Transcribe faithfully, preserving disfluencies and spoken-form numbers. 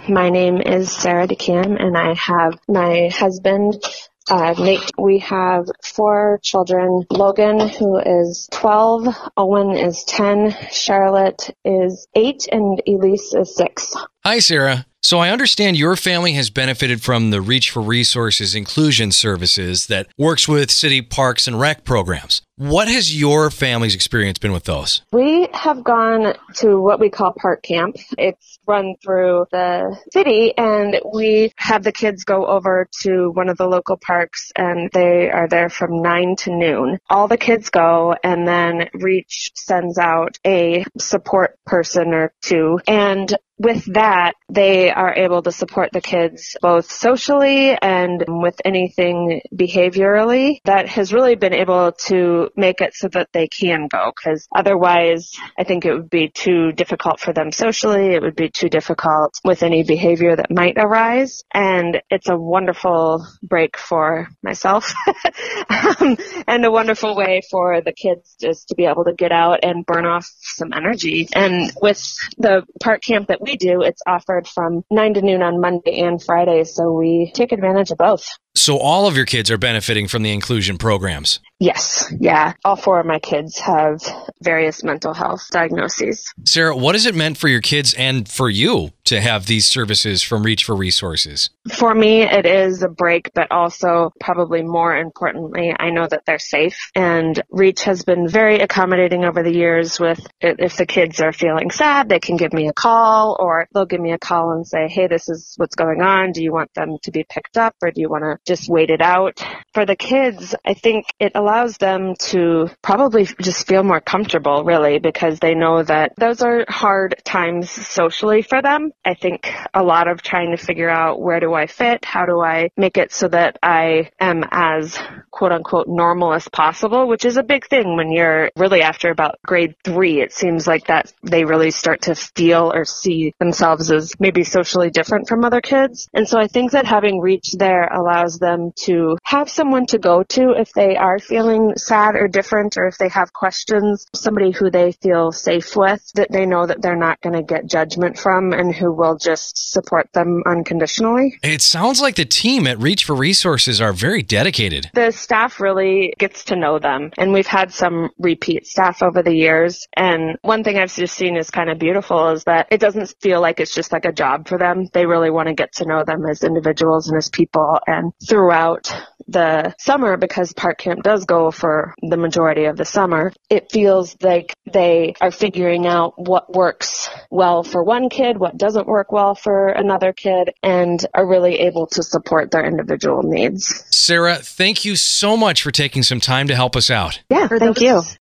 My name is Sarah DeCam, and I have my husband, Uh, Nate. We have four children. Logan, who is twelve, Owen is ten, Charlotte is eight, and Elise is six. Hi, Sarah. So I understand your family has benefited from the Reach for Resources inclusion services that works with city parks and rec programs. What has your family's experience been with those? We have gone to what we call Park Camp. It's run through the city, and we have the kids go over to one of the local parks, and they are there from nine to noon. All the kids go, and then Reach sends out a support person or two, and with that, they are able to support the kids both socially and with anything behaviorally that has really been able to make it so that they can go, because otherwise I think it would be too difficult for them socially. It would be too difficult with any behavior that might arise, and it's a wonderful break for myself um, and a wonderful way for the kids just to be able to get out and burn off some energy. And with the Park Camp that we we do, it's offered from nine to noon on Monday and Friday, so we take advantage of both. So all of your kids are benefiting from the inclusion programs? Yes, yeah. All four of my kids have various mental health diagnoses. Sarah, what has it meant for your kids and for you to have these services from Reach for Resources? For me, it is a break, but also probably more importantly, I know that they're safe. And Reach has been very accommodating over the years with if the kids are feeling sad, they can give me a call, or they'll give me a call and say, hey, this is what's going on. Do you want them to be picked up, or do you want to just wait it out? For the kids, I think it allows them to probably just feel more comfortable, really, because they know that those are hard times socially for them. I think a lot of trying to figure out where do I fit, how do I make it so that I am as quote unquote normal as possible, which is a big thing when you're really after about grade three. It seems like that they really start to feel or see themselves as maybe socially different from other kids. And so I think that having Reach there allows them to have someone to go to if they are feeling sad or different, or if they have questions, somebody who they feel safe with, that they know that they're not going to get judgment from, and who will just support them unconditionally. It sounds like the team at Reach for Resources are very dedicated. The staff really gets to know them, and we've had some repeat staff over the years. And one thing I've just seen is kind of beautiful is that it doesn't feel like it's just like a job for them. They really want to get to know them as individuals and as people. And throughout the summer, because Park Camp does go for the majority of the summer, it feels like they are figuring out what works well for one kid, what doesn't work well for another kid, and are really able to support their individual needs. Sarah, thank you so much for taking some time to help us out. Yeah, thank you.